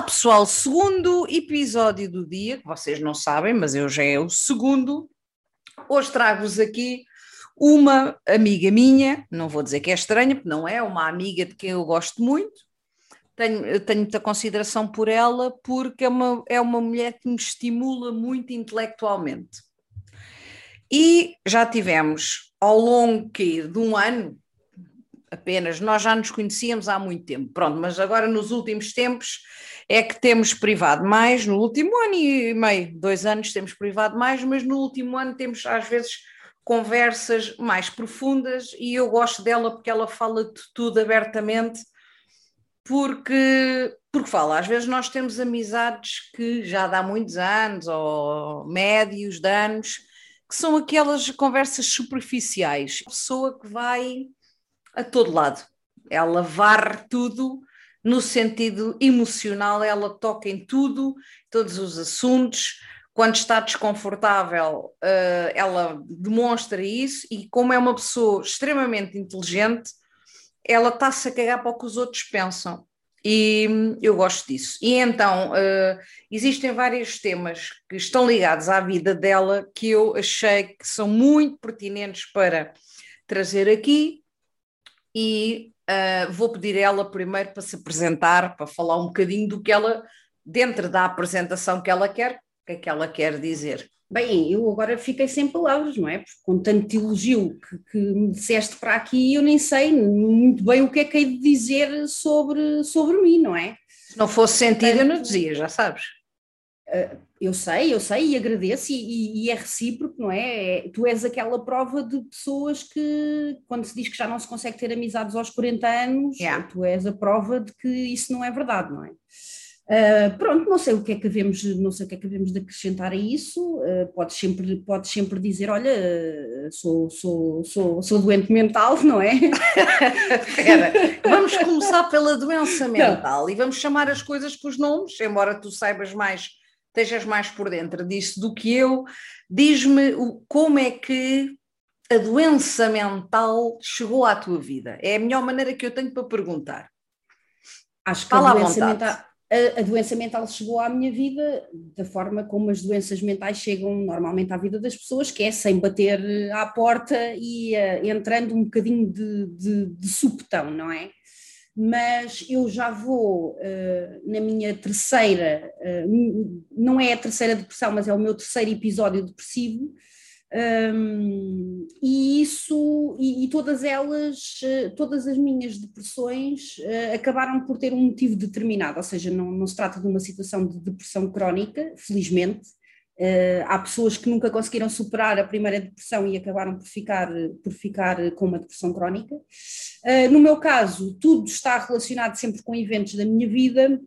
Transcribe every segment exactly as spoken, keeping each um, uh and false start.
pessoal, segundo episódio do dia, que vocês não sabem, mas eu já é o segundo. Hoje trago-vos aqui uma amiga minha, não vou dizer que é estranha, porque não é, uma amiga de quem eu gosto muito. Tenho, eu tenho muita consideração por ela, porque é uma, é uma mulher que me estimula muito intelectualmente. E já tivemos, ao longo que, de um ano, apenas, nós já nos conhecíamos há muito tempo, pronto, mas agora nos últimos tempos é que temos privado mais, no último ano e meio, dois anos temos privado mais, mas no último ano temos às vezes conversas mais profundas e eu gosto dela porque ela fala de tudo abertamente, porque, porque fala, às vezes nós temos amizades que já dá muitos anos, ou médios de anos, que são aquelas conversas superficiais, a pessoa que vai a todo lado, ela varre tudo no sentido emocional, ela toca em tudo, todos os assuntos, quando está desconfortável, uh, ela demonstra isso, e como é uma pessoa extremamente inteligente, ela está-se a cagar para o que os outros pensam, e hum, eu gosto disso. E então, uh, existem vários temas que estão ligados à vida dela, que eu achei que são muito pertinentes para trazer aqui, e uh, vou pedir a ela primeiro para se apresentar, para falar um bocadinho do que ela, dentro da apresentação que ela quer, o que é que ela quer dizer. Bem, eu agora fiquei sem palavras, não é? Porque com tanto elogio que, que me disseste para aqui, eu nem sei muito bem o que é que hei de dizer sobre, sobre mim, não é? Se não fosse sentido, eu não dizia, já sabes. Uh, eu sei, eu sei e agradeço, e, e é recíproco, não é? é? Tu és aquela prova de pessoas que, quando se diz que já não se consegue ter amizades aos quarenta anos, Yeah. tu és a prova de que isso não é verdade, não é? Uh, pronto, não sei o que é que havemos, não sei o que é que havemos de acrescentar a isso. Uh, podes sempre, podes sempre dizer, olha, uh, sou, sou, sou, sou doente mental, não é? Espera, vamos começar pela doença mental não. E vamos chamar as coisas pelos nomes, embora tu saibas mais, estejas mais por dentro disso do que eu. Diz-me o, como é que a doença mental chegou à tua vida? É a melhor maneira que eu tenho para perguntar. Acho que Fala a doença à mental... A, a doença mental chegou à minha vida da forma como as doenças mentais chegam normalmente à vida das pessoas, que é sem bater à porta e uh, entrando um bocadinho de, de, de supetão, não é? Mas eu já vou uh, na minha terceira, uh, não é a terceira depressão, mas é o meu terceiro episódio depressivo, um, e isso, e, e todas elas, todas as minhas depressões uh, acabaram por ter um motivo determinado, ou seja, não, não se trata de uma situação de depressão crónica, felizmente. Uh, há pessoas que nunca conseguiram superar a primeira depressão e acabaram por ficar, por ficar com uma depressão crónica. Uh, no meu caso, tudo está relacionado sempre com eventos da minha vida,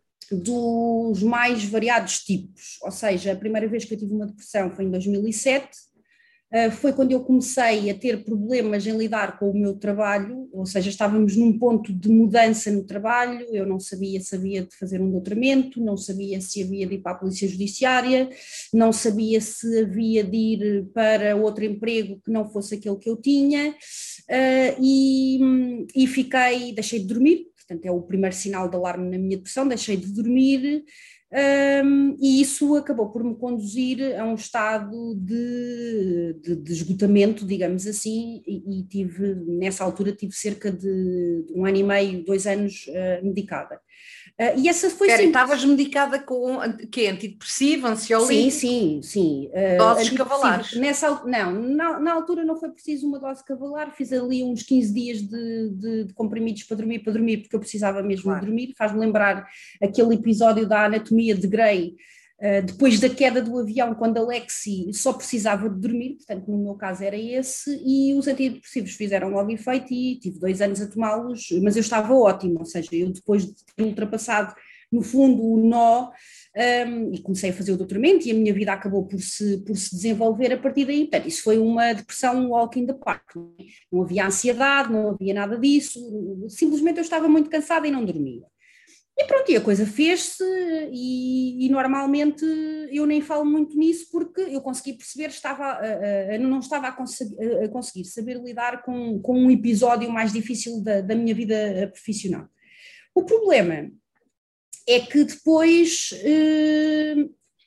dos mais variados tipos, ou seja, a primeira vez que eu tive uma depressão foi em dois mil e sete, Uh, foi quando eu comecei a ter problemas em lidar com o meu trabalho, ou seja, estávamos num ponto de mudança no trabalho, eu não sabia se havia de fazer um doutoramento, não sabia se havia de ir para a Polícia Judiciária, não sabia se havia de ir para outro emprego que não fosse aquele que eu tinha, uh, e, e fiquei, deixei de dormir, portanto é o primeiro sinal de alarme na minha depressão, deixei de dormir. Um, e isso acabou por me conduzir a um estado de, de, de esgotamento, digamos assim, e, e tive, nessa altura tive cerca de um ano e meio, dois anos uh, medicada. Uh, e essa foi Espera, sempre... estavas medicada com que antidepressivo, ansiolítico? Sim, sim, sim. Uh, doses cavalares? Nessa, não, na, na altura não foi preciso uma dose cavalar, fiz ali uns quinze dias de, de, de comprimidos para dormir, para dormir, porque eu precisava mesmo claro. de dormir. Faz-me lembrar aquele episódio da Anatomia de Grey, uh, depois da queda do avião, quando a Lexi só precisava de dormir, portanto no meu caso era esse, e os antidepressivos fizeram logo efeito e tive dois anos a tomá-los, mas eu estava ótima, ou seja, eu depois de ter ultrapassado no fundo o nó, um, e comecei a fazer o doutoramento e a minha vida acabou por se, por se desenvolver a partir daí. Portanto, isso foi uma depressão walk in the park, não, é? Não havia ansiedade, não havia nada disso, simplesmente eu estava muito cansada e não dormia. E pronto, e a coisa fez-se, e, e normalmente eu nem falo muito nisso porque eu consegui perceber, estava, uh, uh, não estava a, cons a conseguir saber lidar com, com um episódio mais difícil da, da minha vida profissional. O problema é que depois, uh,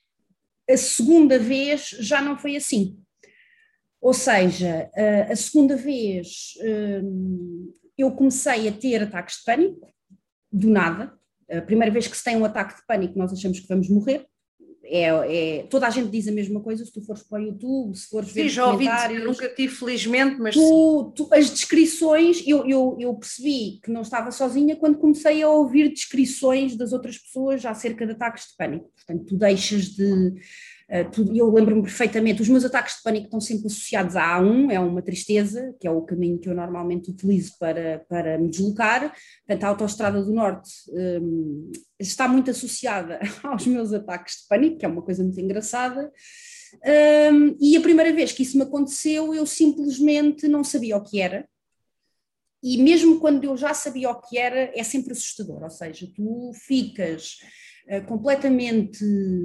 a segunda vez já não foi assim. Ou seja, uh, a segunda vez uh, eu comecei a ter ataques de pânico, do nada. A primeira vez que se tem um ataque de pânico, nós achamos que vamos morrer. É, é, toda a gente diz a mesma coisa, se tu fores para o YouTube, se fores sim, ver já ouvi comentários. dizer, nunca tive, felizmente, mas tu, tu, as descrições, eu, eu, eu percebi que não estava sozinha quando comecei a ouvir descrições das outras pessoas acerca de ataques de pânico. Portanto, tu deixas de... Uh, tu, eu lembro-me perfeitamente, os meus ataques de pânico estão sempre associados a A um, é uma tristeza, que é o caminho que eu normalmente utilizo para, para me deslocar. Portanto, a Autoestrada do Norte um, está muito associada aos meus ataques de pânico, que é uma coisa muito engraçada. Um, e a primeira vez que isso me aconteceu, eu simplesmente não sabia o que era. E mesmo quando eu já sabia o que era, é sempre assustador. Ou seja, tu ficas uh, completamente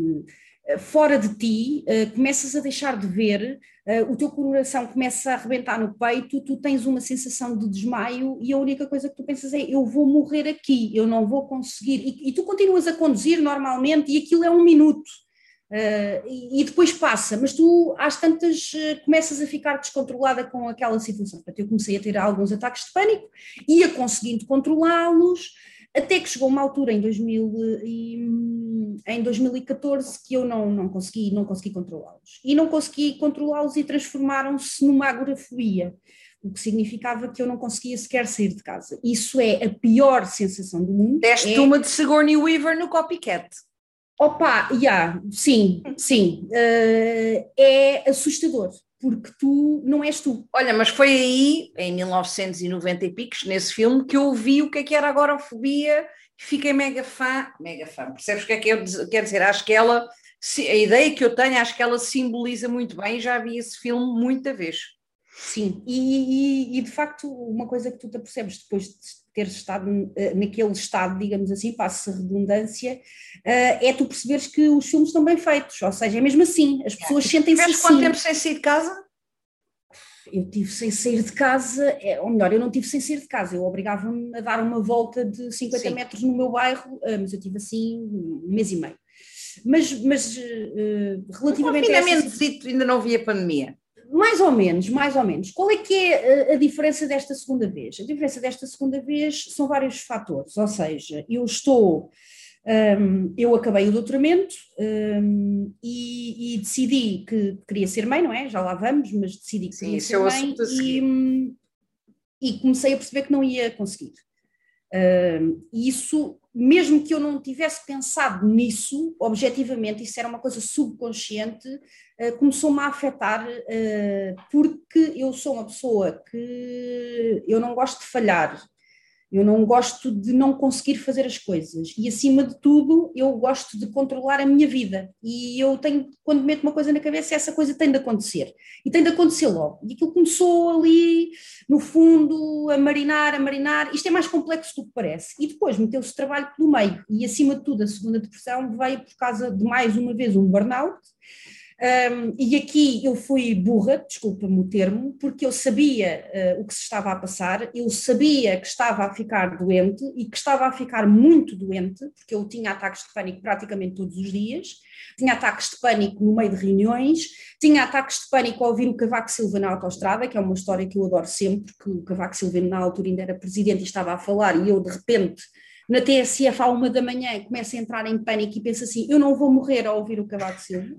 fora de ti, uh, começas a deixar de ver, uh, o teu coração começa a arrebentar no peito, tu tens uma sensação de desmaio e a única coisa que tu pensas é, eu vou morrer aqui, eu não vou conseguir, e, e tu continuas a conduzir normalmente e aquilo é um minuto, uh, e, e depois passa, mas tu às tantas uh, começas a ficar descontrolada com aquela situação. Portanto, eu comecei a ter alguns ataques de pânico, ia conseguindo controlá-los, até que chegou uma altura em, dois mil e, em dois mil e catorze que eu não, não consegui, não consegui controlá-los. E não consegui controlá-los e transformaram-se numa agorafobia, o que significava que eu não conseguia sequer sair de casa. Isso é a pior sensação do mundo. Deste é... uma de Sigourney Weaver no Copycat. Opa, yeah, sim, sim, uh, é assustador. Porque tu não és tu. Olha, mas foi aí, em mil novecentos e noventa e picos, nesse filme, que eu vi o que é que era agorafobia e fiquei mega fã, mega fã, percebes o que é que eu quero dizer? Acho que ela, a ideia que eu tenho, acho que ela simboliza muito bem, já vi esse filme muita vez. Sim, e, e, e de facto uma coisa que tu te apercebes depois de teres estado uh, naquele estado, digamos assim, passa a redundância, uh, é tu perceberes que os filmes estão bem feitos, ou seja, é mesmo assim, as pessoas é. sentem-se assim. Tiveste quanto tempo sem sair de casa? Eu tive sem sair de casa, é, ou melhor, eu não tive sem sair de casa, eu obrigava-me a dar uma volta de cinquenta Sim. metros no meu bairro, uh, mas eu tive assim um mês e meio. Mas, mas uh, relativamente um confinamento, a essa... ainda não havia pandemia. Mais ou menos, mais ou menos. Qual é que é a, a diferença desta segunda vez? A diferença desta segunda vez são vários fatores, ou seja, eu estou, um, eu acabei o doutoramento um, e, e decidi que queria ser mãe, não é? Já lá vamos, mas decidi que queria Sim, ser mãe e, e comecei a perceber que não ia conseguir. Um, e isso, mesmo que eu não tivesse pensado nisso, objetivamente, isso era uma coisa subconsciente, uh, começou-me a afetar, uh, porque eu sou uma pessoa que eu não gosto de falhar, eu não gosto de não conseguir fazer as coisas e, acima de tudo, eu gosto de controlar a minha vida e eu tenho, quando meto uma coisa na cabeça, essa coisa tem de acontecer e tem de acontecer logo. E aquilo começou ali, no fundo, a marinar, a marinar, isto é mais complexo do que parece. E depois meteu-se trabalho pelo meio e, acima de tudo, a segunda depressão veio por causa de, mais uma vez, um burnout. Um, e aqui eu fui burra, desculpa-me o termo, porque eu sabia uh, o que se estava a passar, eu sabia que estava a ficar doente e que estava a ficar muito doente, porque eu tinha ataques de pânico praticamente todos os dias, tinha ataques de pânico no meio de reuniões, tinha ataques de pânico ao ouvir o Cavaco Silva na autoestrada, que é uma história que eu adoro sempre, que o Cavaco Silva na altura ainda era presidente e estava a falar e eu de repente... Na T S F à uma da manhã começo a entrar em pânico e penso assim, eu não vou morrer ao ouvir o Cavaco Silva.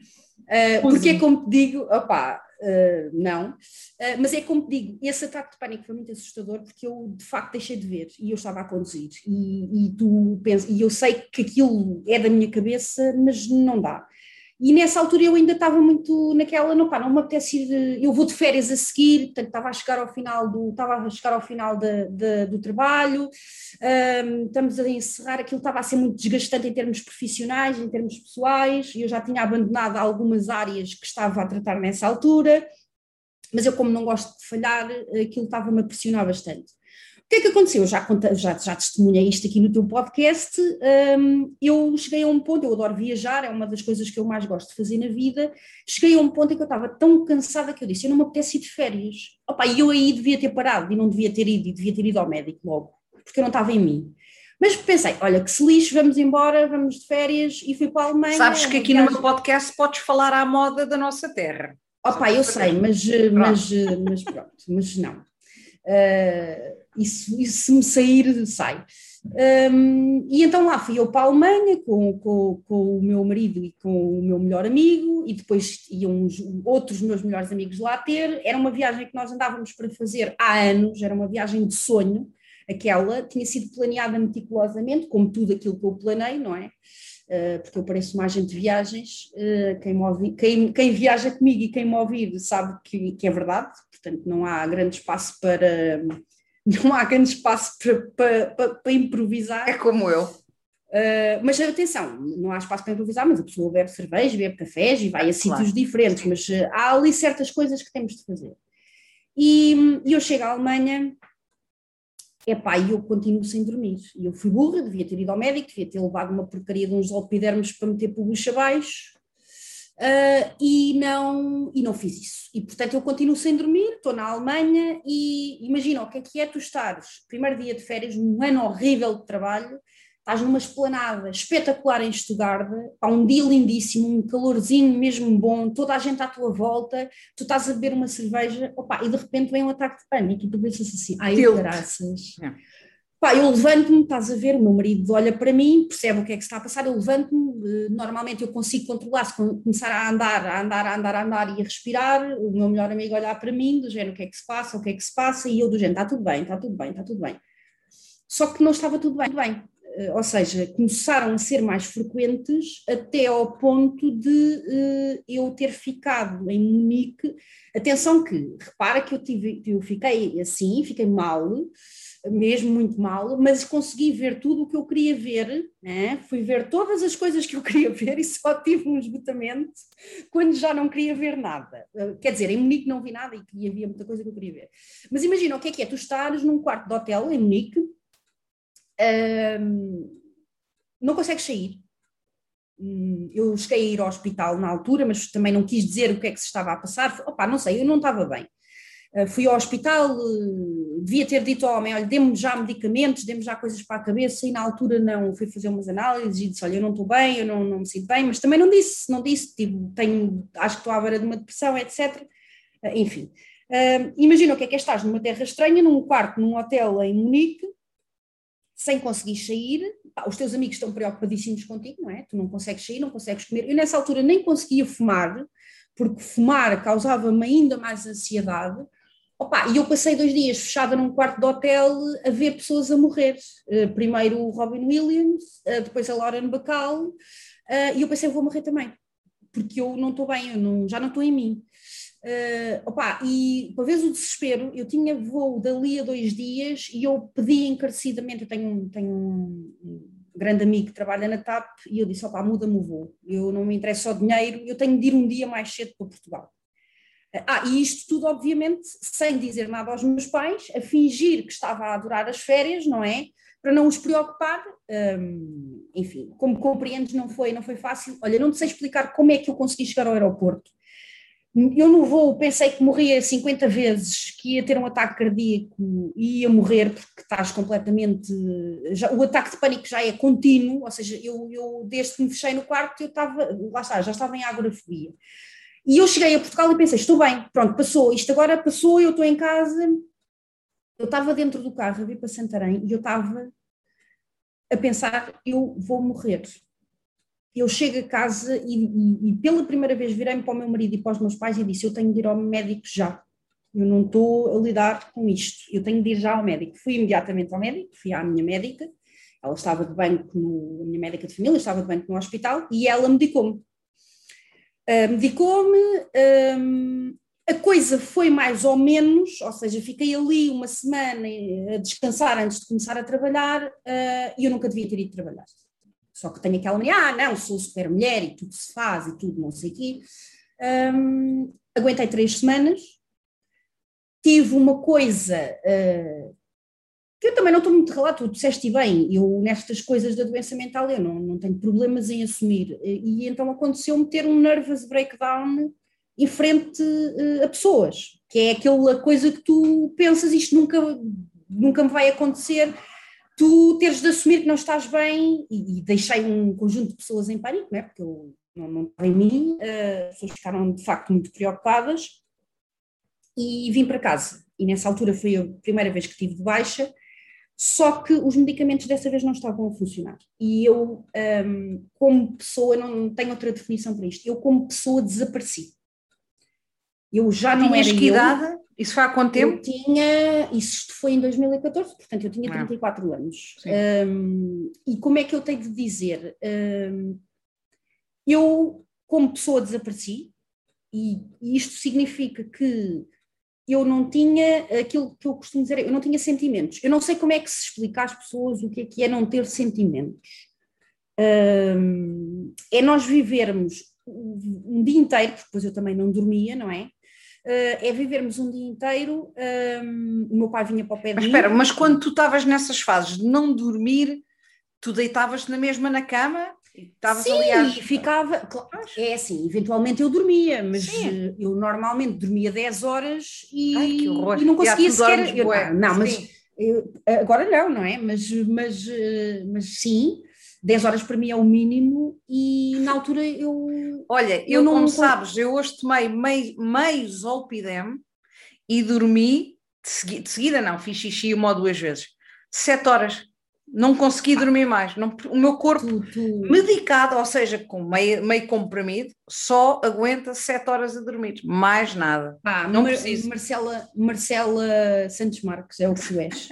Uh, porque é como te digo, opá, uh, não, uh, mas é como te digo, esse ataque de pânico foi muito assustador porque eu de facto deixei de ver e eu estava a conduzir e, e, tu pensa, e eu sei que aquilo é da minha cabeça, mas não dá. E nessa altura eu ainda estava muito naquela, não, pá, não me apetece ir, eu vou de férias a seguir, portanto estava a chegar ao final do, estava a chegar ao final de, de, do trabalho, um, estamos a encerrar, aquilo estava a ser muito desgastante em termos profissionais, em termos pessoais, e eu já tinha abandonado algumas áreas que estava a tratar nessa altura, mas eu como não gosto de falhar, aquilo estava-me a pressionar bastante. O que é que aconteceu? Já, já, já testemunhei isto aqui no teu podcast, um, eu cheguei a um ponto, eu adoro viajar, é uma das coisas que eu mais gosto de fazer na vida, cheguei a um ponto em que eu estava tão cansada que eu disse, eu não me apetece ir de férias. Opa, e eu aí devia ter parado, e não devia ter ido, e devia ter ido ao médico logo, porque eu não estava em mim. Mas pensei, olha, que se lixe, vamos embora, vamos de férias e fui para a Alemanha. Sabes que aqui viagem... no meu podcast podes falar à moda da nossa terra. Opa, eu sei, mas, mas, mas pronto, mas não. Uh, isso, isso se me sair, sai. Um, e então lá fui eu para a Alemanha com, com, com o meu marido e com o meu melhor amigo, e depois iam uns, outros meus melhores amigos lá ter. Era uma viagem que nós andávamos para fazer há anos, era uma viagem de sonho. Aquela tinha sido planeada meticulosamente, como tudo aquilo que eu planei, não é? Uh, porque eu pareço uma agente de viagens, uh, quem, me ouvi, quem, quem viaja comigo e quem me ouvir sabe que, que é verdade, portanto não há grande espaço para, não há grande espaço para, para, para, para improvisar. É como eu. Uh, mas atenção, não há espaço para improvisar, mas a pessoa bebe cerveja, bebe cafés e vai a claro. sítios diferentes, mas uh, há ali certas coisas que temos de fazer. E, e eu chego à Alemanha... Epá, e eu continuo sem dormir. E eu fui burra, devia ter ido ao médico, devia ter levado uma porcaria de uns alpidermos para meter pelo bucho abaixo, uh, e, não, e não fiz isso. E, portanto, eu continuo sem dormir, estou na Alemanha e imagina o que é que é tu estares, primeiro dia de férias, num ano horrível de trabalho, estás numa esplanada espetacular em Stuttgart, há um dia lindíssimo, um calorzinho mesmo bom, toda a gente à tua volta, tu estás a beber uma cerveja, opa, e de repente vem um ataque de pânico e tu pensas assim, ai, eu caraças. É. Pá, eu levanto-me, estás a ver, o meu marido olha para mim, percebe o que é que está a passar, eu levanto-me, normalmente eu consigo controlar, se começar a andar, a andar, a andar, a andar e a respirar, o meu melhor amigo olhar para mim, do género, o que é que se passa, o que é que se passa, e eu do género, está tudo bem, está tudo bem, está tudo bem. Só que não estava tudo bem, bem. Ou seja, começaram a ser mais frequentes até ao ponto de uh, eu ter ficado em Munique. Atenção que, repara que eu, tive, eu fiquei assim, fiquei mal, mesmo muito mal, mas consegui ver tudo o que eu queria ver, né? Fui ver todas as coisas que eu queria ver e só tive um esgotamento quando já não queria ver nada. Uh, quer dizer, em Munique não vi nada e havia muita coisa que eu queria ver. Mas imagina o que é que é, tu estares num quarto de hotel em Munique, Um, não consegues sair. Um, eu cheguei a ir ao hospital na altura, mas também não quis dizer o que é que se estava a passar. Opa, não sei, eu não estava bem. Uh, fui ao hospital, uh, devia ter dito ao homem, olha, dê-me já medicamentos, dê-me já coisas para a cabeça, e na altura não, fui fazer umas análises e disse, olha, eu não estou bem, eu não, não me sinto bem, mas também não disse, não disse, tipo, tenho, acho que estou à beira de uma depressão, etcétera. Uh, enfim, uh, imagina o que é que é, estás numa terra estranha, num quarto, num hotel em Munique, sem conseguir sair, pá, os teus amigos estão preocupadíssimos contigo, não é? Tu não consegues sair, não consegues comer. Eu nessa altura nem conseguia fumar, porque fumar causava-me ainda mais ansiedade. Opa, e eu passei dois dias fechada num quarto de hotel a ver pessoas a morrer. Uh, primeiro o Robin Williams, uh, depois a Lauren Bacall, uh, e eu pensei, vou morrer também, porque eu não estou bem, eu não, já não estou em mim. Uh, opa, e para veres o desespero, eu tinha voo dali a dois dias e eu pedi encarecidamente, eu tenho, tenho um, um grande amigo que trabalha na T A P e eu disse, opa, muda-me o voo, eu não me interessa só dinheiro, eu tenho de ir um dia mais cedo para Portugal. Uh, ah, e isto tudo obviamente sem dizer nada aos meus pais, a fingir que estava a adorar as férias, não é? Para não os preocupar, um, enfim, como compreendes não foi, não foi fácil. Olha, não te sei explicar como é que eu consegui chegar ao aeroporto. Eu no voo pensei que morria cinquenta vezes, que ia ter um ataque cardíaco e ia morrer porque estás completamente... Já, o ataque de pânico já é contínuo, ou seja, eu, eu desde que me fechei no quarto, eu estava, lá está, já estava em agorafobia. E eu cheguei a Portugal e pensei, estou bem, pronto, passou, isto agora passou, eu estou em casa. Eu estava dentro do carro a vir para Santarém e eu estava a pensar, eu vou morrer. Eu chego a casa e, e, e pela primeira vez virei-me para o meu marido e para os meus pais e disse, eu tenho de ir ao médico já, eu não estou a lidar com isto, eu tenho de ir já ao médico. Fui imediatamente ao médico, fui à minha médica, ela estava de banco, no, a minha médica de família estava de banco no hospital e ela medicou-me. Uh, medicou-me, um, a coisa foi mais ou menos, ou seja, fiquei ali uma semana a descansar antes de começar a trabalhar uh, e eu nunca devia ter ido trabalhar. Só que tenho aquela mulher, ah não, sou super mulher e tudo se faz e tudo não sei o quê. Um, aguentei três semanas, tive uma coisa uh, que eu também não estou muito relato, tu disseste bem, eu nestas coisas da doença mental eu não, não tenho problemas em assumir, e, e então aconteceu-me ter um nervous breakdown em frente uh, a pessoas, que é aquela coisa que tu pensas, isto nunca, nunca me vai acontecer. tu teres de assumir que não estás bem, e, e deixei um conjunto de pessoas em pânico, não é? Porque eu não, não estava em mim, uh, as pessoas ficaram de facto muito preocupadas, e vim para casa. E nessa altura foi a primeira vez que tive de baixa, só que os medicamentos dessa vez não estavam a funcionar. E eu, um, como pessoa, não tenho outra definição para isto, eu como pessoa desapareci. Eu já não Tinhas era que eu. idade? Isso foi há quanto tempo? Eu tinha, isso foi em dois mil e catorze, portanto eu tinha trinta e quatro ah. anos. Um, e como é que eu tenho de dizer? Um, eu, como pessoa, desapareci, e, e isto significa que eu não tinha aquilo que eu costumo dizer, eu não tinha sentimentos. Eu não sei como é que se explica às pessoas o que é que é não ter sentimentos. Um, é nós vivermos um dia inteiro, porque depois eu também não dormia, não é? Uh, é vivermos um dia inteiro, um, o meu pai vinha para o pé de Mas mim. espera, mas quando tu estavas nessas fases de não dormir, tu deitavas-te na mesma na cama? Estavas Sim, ali a... e ficava, é assim, eventualmente eu dormia, mas Sim. eu normalmente dormia dez horas e, Ai, que horror. e não conseguia Já, sequer, eu, bué. não, não mas eu, agora não, não é? Mas, mas, mas sim, dez horas para mim é o mínimo e na altura eu... Olha, eu, eu não... como sabes, eu hoje tomei meio, meio Zolpidem e dormi, de seguida, de seguida não, fiz xixi uma ou duas vezes, sete horas. Não consegui dormir mais. Não, o meu corpo tu, tu... medicado, ou seja, com meio, meio comprimido, só aguenta sete horas a dormir. Mais nada. Ah, não Mar preciso. Marcela, Marcela Santos Marques, é o que tu és.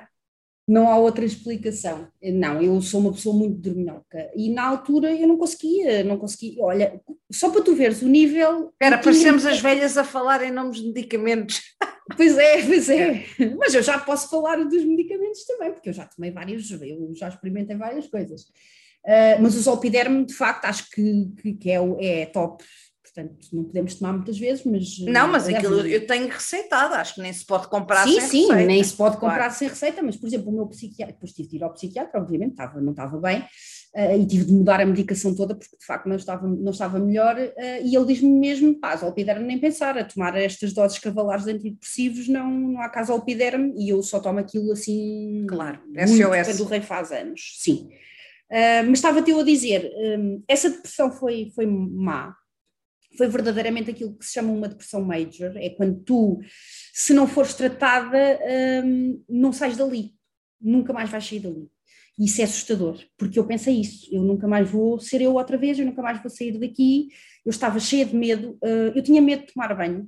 Não há outra explicação. Não, eu sou uma pessoa muito dorminhoca. E na altura eu não conseguia, não conseguia. Olha, só para tu veres o nível... Espera, parecemos tinha... as velhas a falar em nomes de medicamentos. Pois é, pois é. Mas eu já posso falar dos medicamentos também, porque eu já tomei vários, eu já experimentei várias coisas. Uh, mas o Zolpidem, de facto, acho que, que, que é, é top. Portanto, não podemos tomar muitas vezes, mas... Não, mas aquilo eu tenho receitado, acho que nem se pode comprar sim, sem sim, receita. Sim, nem se pode comprar claro. sem receita, mas, por exemplo, o meu psiquiatra, depois tive de ir ao psiquiatra, obviamente, estava, não estava bem, uh, e tive de mudar a medicação toda, porque de facto não estava, não estava melhor, uh, e ele diz-me mesmo, pá, Zolpidem nem pensar, a tomar estas doses cavalares de antidepressivos, não, não há caso Zolpidem, e eu só tomo aquilo assim... Claro, S O S. Quando o rei faz anos, sim. Uh, mas estava-te eu a dizer, um, essa depressão foi, foi má, foi verdadeiramente aquilo que se chama uma depressão major, é quando tu, se não fores tratada, hum, não sais dali, nunca mais vais sair dali. E isso é assustador, porque eu pensei isso, eu nunca mais vou ser eu outra vez, eu nunca mais vou sair daqui, eu estava cheia de medo, uh, eu tinha medo de tomar banho,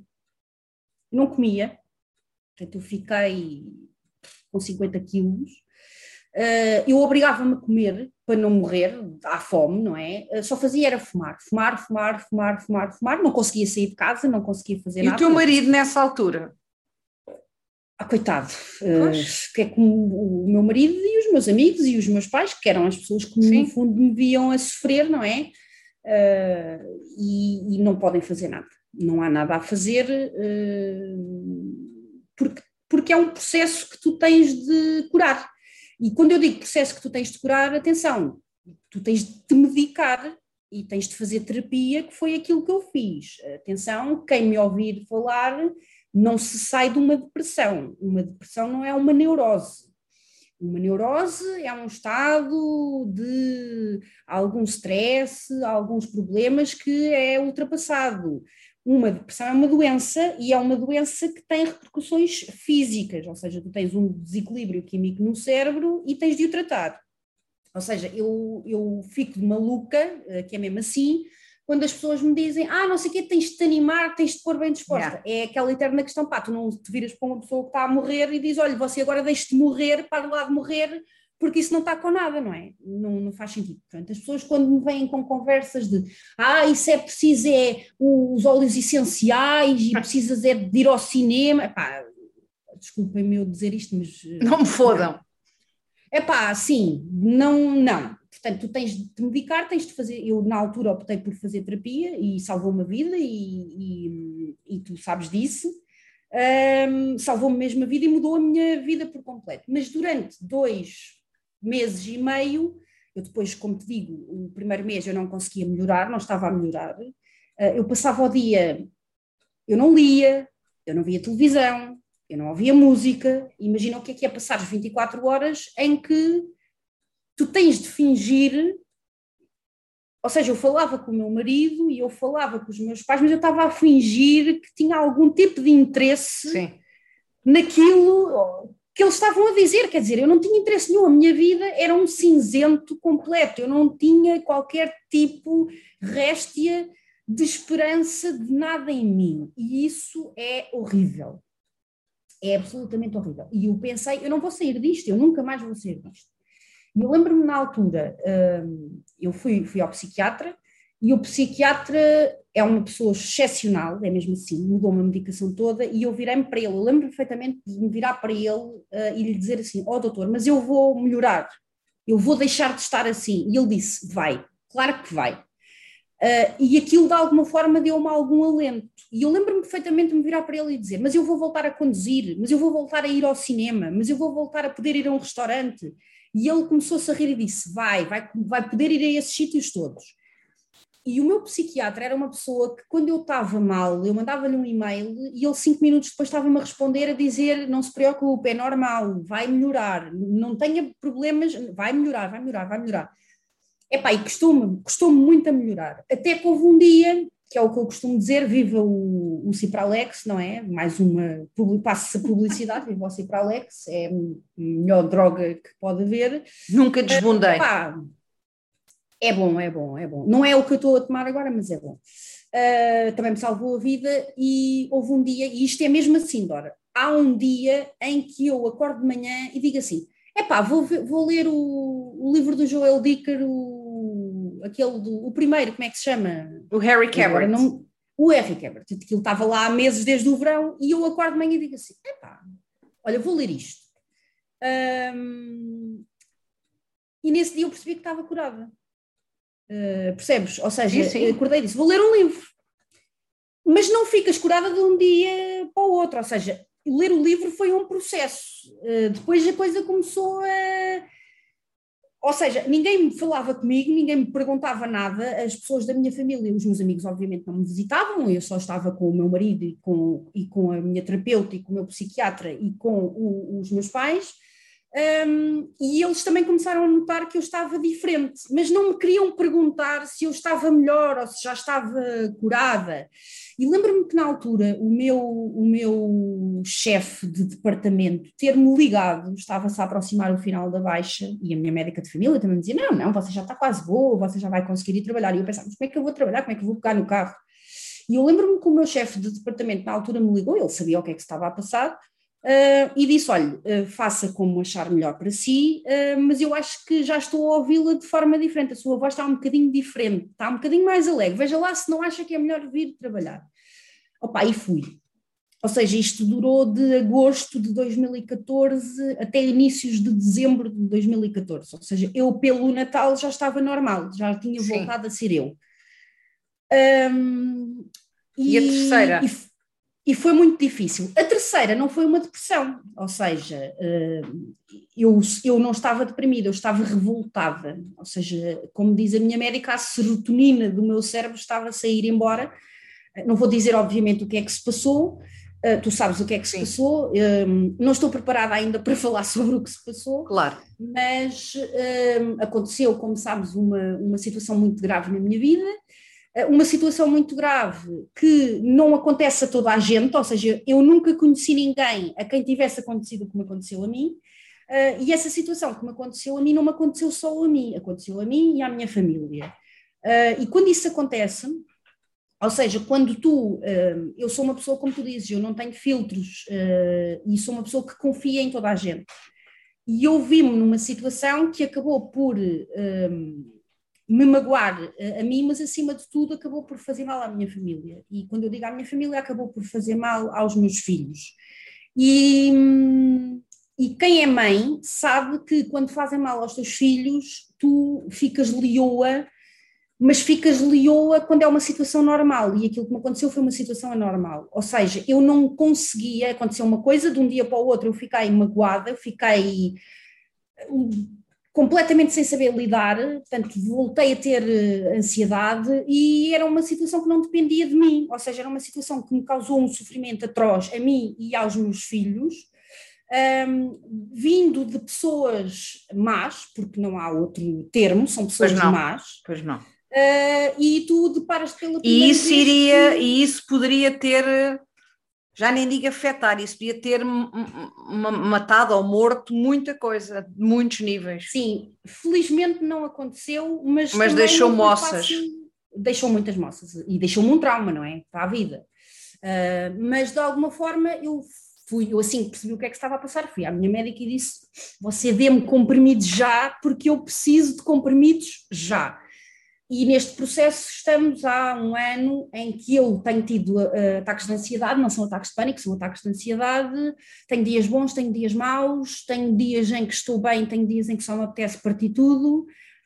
não comia, portanto eu fiquei com cinquenta quilos, Uh, eu obrigava-me a comer para não morrer à fome, não é? Uh, só fazia era fumar, fumar, fumar, fumar, fumar, fumar, não conseguia sair de casa, não conseguia fazer e nada. E o teu marido nessa altura? Ah, coitado, uh, que é como o meu marido e os meus amigos e os meus pais, que eram as pessoas que Sim. no fundo me viam a sofrer, não é? Uh, e, e não podem fazer nada, não há nada a fazer, uh, porque, porque é um processo que tu tens de curar. E quando eu digo processo que tu tens de curar, atenção, tu tens de te medicar e tens de fazer terapia, que foi aquilo que eu fiz. Atenção, quem me ouvir falar não se sai de uma depressão. Uma depressão não é uma neurose. Uma neurose é um estado de algum stress, alguns problemas que é ultrapassado. Uma depressão é uma doença e é uma doença que tem repercussões físicas, ou seja, tu tens um desequilíbrio químico no cérebro e tens de o tratar. Ou seja, eu, eu fico de maluca, que é mesmo assim, quando as pessoas me dizem, ah, não sei o quê, tens de te animar, tens de te pôr bem disposta. Yeah. É aquela eterna questão, pá, tu não te viras para uma pessoa que está a morrer e diz, olha, você agora deixe de morrer, para lá de morrer, porque isso não está com nada, não é? Não, não faz sentido. Portanto, as pessoas quando me vêm com conversas de ah, isso é preciso é os óleos essenciais e precisas é de ir ao cinema, epá, desculpem-me eu dizer isto, mas... Não me fodam. Epá, sim, não, não. Portanto, tu tens de te medicar, tens de fazer, eu na altura optei por fazer terapia e salvou-me a vida e, e, e tu sabes disso, um, salvou-me mesmo a vida e mudou a minha vida por completo. Mas durante dois meses e meio, eu depois, como te digo, o primeiro mês eu não conseguia melhorar, não estava a melhorar, uh, eu passava o dia, eu não lia, eu não via televisão, eu não ouvia música. Imagina o que é que é passar as vinte e quatro horas em que tu tens de fingir, ou seja, eu falava com o meu marido e eu falava com os meus pais, mas eu estava a fingir que tinha algum tipo de interesse Sim. naquilo que eles estavam a dizer, quer dizer, eu não tinha interesse nenhum, a minha vida era um cinzento completo, eu não tinha qualquer tipo, réstia de esperança de nada em mim, e isso é horrível, é absolutamente horrível, e eu pensei, eu não vou sair disto, eu nunca mais vou sair disto. E eu lembro-me na altura, hum, eu fui, fui ao psiquiatra, e o psiquiatra é uma pessoa excepcional, é mesmo assim, mudou-me a medicação toda, e eu virei-me para ele, eu lembro perfeitamente de me virar para ele uh, e lhe dizer assim, ó oh, doutor, mas eu vou melhorar, eu vou deixar de estar assim, e ele disse, vai, claro que vai, uh, e aquilo de alguma forma deu-me algum alento, e eu lembro-me perfeitamente de me virar para ele e dizer, mas eu vou voltar a conduzir, mas eu vou voltar a ir ao cinema, mas eu vou voltar a poder ir a um restaurante, e ele começou-se a rir e disse, vai, vai, vai poder ir a esses sítios todos. E o meu psiquiatra era uma pessoa que, quando eu estava mal, eu mandava-lhe um e-mail e ele cinco minutos depois estava-me a responder a dizer, não se preocupe, é normal, vai melhorar, não tenha problemas, vai melhorar, vai melhorar, vai melhorar. Epá, e custou-me, custou-me muito a melhorar. Até que houve um dia, que é o que eu costumo dizer, viva o, o Cipralex, não é? Mais uma, passa-se a publicidade, viva o Cipralex, é a melhor droga que pode haver. Nunca desbundei. Epá, é bom, é bom, é bom. Não é o que eu estou a tomar agora, mas é bom. Uh, também me salvou a vida e houve um dia, e isto é mesmo assim, Dora, há um dia em que eu acordo de manhã e digo assim, epá, vou, vou ler o, o livro do Joel Dicker, o, aquele do, o primeiro, como é que se chama? O Harry Cabret. Não, o Harry Cabret, aquilo estava lá há meses desde o verão, e eu acordo de manhã e digo assim, epá, olha, vou ler isto. Um, e nesse dia eu percebi que estava curada. Uh, percebes? Ou seja, sim, sim. Acordei e disse, vou ler um livro. Mas não ficas curada de um dia para o outro, ou seja, ler o livro foi um processo. Uh, depois a coisa começou a... Ou seja, ninguém me falava comigo, ninguém me perguntava nada, as pessoas da minha família, os meus amigos obviamente não me visitavam, eu só estava com o meu marido e com, e com a minha terapeuta e com o meu psiquiatra e com o, os meus pais. Um, e eles também começaram a notar que eu estava diferente, mas não me queriam perguntar se eu estava melhor ou se já estava curada. E lembro-me que na altura o meu, o meu chefe de departamento ter-me ligado, estava-se a aproximar o final da baixa, e a minha médica de família também me dizia, não, não, você já está quase boa, você já vai conseguir ir trabalhar. E eu pensava, mas como é que eu vou trabalhar, como é que eu vou pegar no carro? E eu lembro-me que o meu chefe de departamento na altura me ligou, ele sabia o que é que se estava a passar, Uh, e disse, olha, uh, faça como achar melhor para si, uh, mas eu acho que já estou a ouvi-la de forma diferente, a sua voz está um bocadinho diferente, está um bocadinho mais alegre, veja lá se não acha que é melhor vir trabalhar. Opa, e fui. Ou seja, isto durou de agosto de dois mil e catorze até inícios de dezembro de dois mil e catorze, ou seja, eu pelo Natal já estava normal, já tinha Sim. voltado a ser eu. Um, e, e a terceira? E, E foi muito difícil. A terceira não foi uma depressão, ou seja, eu, eu não estava deprimida, eu estava revoltada, ou seja, como diz a minha médica, a serotonina do meu cérebro estava a sair embora. Não vou dizer obviamente o que é que se passou, tu sabes o que é que se Sim. passou, não estou preparada ainda para falar sobre o que se passou, claro. mas aconteceu, como sabes, uma, uma situação muito grave na minha vida, uma situação muito grave que não acontece a toda a gente, ou seja, eu nunca conheci ninguém a quem tivesse acontecido o que me aconteceu a mim, uh, e essa situação que me aconteceu a mim não me aconteceu só a mim, aconteceu a mim e à minha família. Uh, e quando isso acontece, ou seja, quando tu, uh, eu sou uma pessoa, como tu dizes, eu não tenho filtros, uh, e sou uma pessoa que confia em toda a gente, e eu vi-me numa situação que acabou por... Uh, me magoar a mim, mas acima de tudo acabou por fazer mal à minha família, e quando eu digo à minha família, acabou por fazer mal aos meus filhos, e, e quem é mãe sabe que quando fazem mal aos teus filhos, tu ficas leoa, mas ficas leoa quando é uma situação normal, e aquilo que me aconteceu foi uma situação anormal, ou seja, eu não conseguia, acontecer uma coisa, de um dia para o outro eu fiquei magoada, eu fiquei... completamente sem saber lidar, portanto voltei a ter ansiedade e era uma situação que não dependia de mim, ou seja, era uma situação que me causou um sofrimento atroz a mim e aos meus filhos, um, vindo de pessoas más, porque não há outro termo, são pessoas pois não, más. Pois não. Uh, e tu deparas pela primeira e isso vez iria que... E isso poderia ter, já nem digo afetar, isso podia ter matado ou morto muita coisa, de muitos níveis. Sim, felizmente não aconteceu, mas, mas deixou moças. Fácil, deixou muitas moças e deixou-me um trauma, não é? Para a vida. Uh, mas de alguma forma eu fui, eu assim que percebi o que é que estava a passar, fui à minha médica e disse: você dê-me comprimidos já, porque eu preciso de comprimidos já. E neste processo estamos há um ano em que eu tenho tido uh, ataques de ansiedade, não são ataques de pânico, são ataques de ansiedade, tenho dias bons, tenho dias maus, tenho dias em que estou bem, tenho dias em que só me apetece partir tudo.